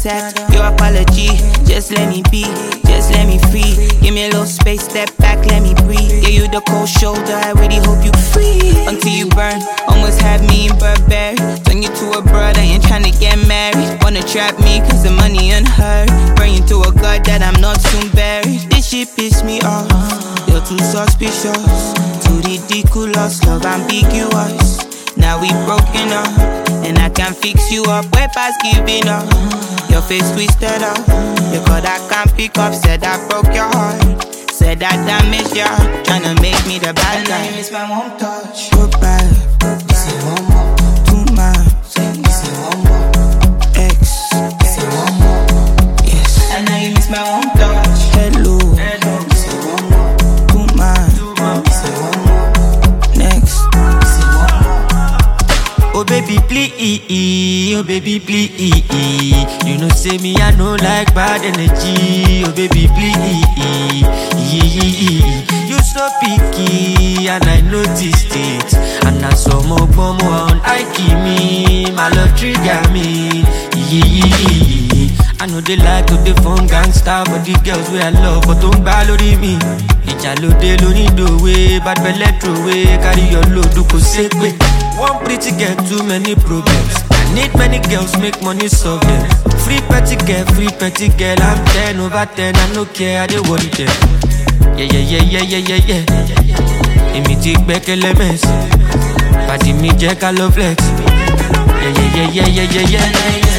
accept your apology. Just let me be, just let me free. Give me a little space, step back, let me breathe. Yeah, you the cold shoulder, I really hope you free. Until you burn, almost have me in Burberry. Turn you to a brother, ain't tryna get married. Wanna trap me cause the money unheard. Burn you to a god that I'm not soon buried. This shit piss me off, you're too suspicious. Too ridiculous, love ambiguous. Now we broken up, and I can fix you up. Way past giving up. Your face twisted up. You called I can't pick up. Said I broke your heart. Said I damaged your heart. Tryna make me the bad guy. And I miss my one touch. Goodbye. Say one more. Too much. Say one more. X. Say one more. Yes. And now you miss my one touch. Hello. Say one more. Too much. Say one more. Next. Oh baby please, oh baby please. You know say me I no like bad energy. Oh baby please. You so picky and I noticed it. And I saw more bomb on Ike me. My love trigger me. I know they like to the phone gangster, but the girls wey I love but don't balori me. Ijalo lo need the way, bad belly throw away. Carry your load, do ko sekwe. One pretty girl, too many problems. I need many girls, make money solve them. Free petty girl, I'm 10 over 10. I no care, I dey worry them. Yeah. Emi ti gbẹ́kẹ̀lé mess. Party me, Jack, I love flex. Yeah.